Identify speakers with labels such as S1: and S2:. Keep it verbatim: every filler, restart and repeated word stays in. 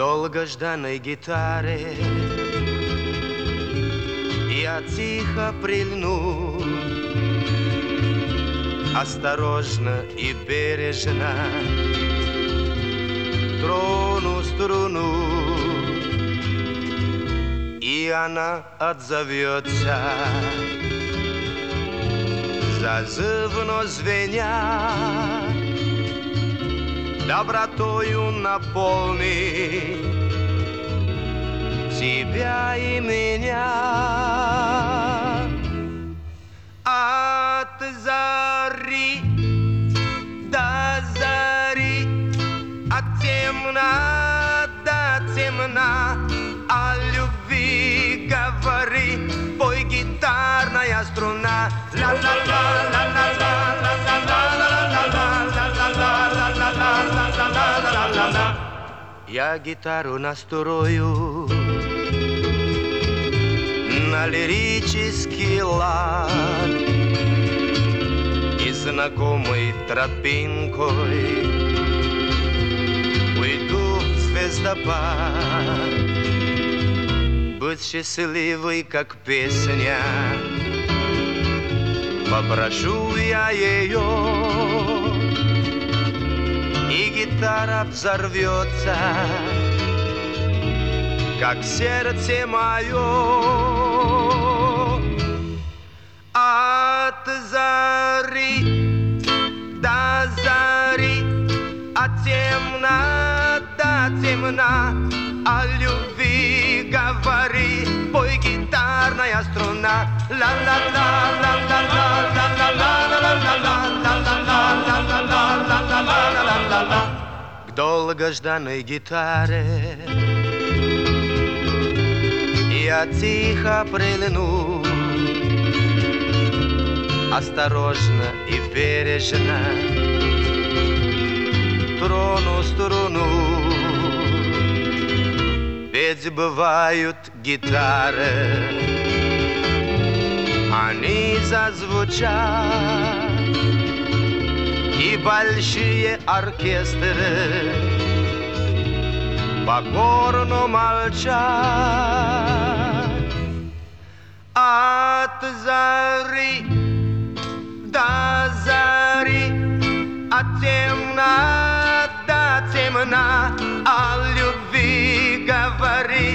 S1: долгожданной гитаре я тихо прильну, осторожно и бережно трону струну, и она отзовется, зазывно звеня, добротою наполни тебя и меня. От зари до зари, от темна до темна, о любви говори, пой гитарная струна. Я гитару настрою на лирический лад и знакомой тропинкой уйду в звездопад. Будь счастливой, как песня, попрошу я ее, и гитара взорвется, как сердце мое. От зари до зари, от темна до темна, о любви говори, пой гитарная струна. К долгожданной гитаре я тихо прильну, осторожно и бережно трону струну. Ведь бывают гитары, они зазвучат, и большие оркестры покорно молчат. От зари до зари, от темна до темна, о любви говори,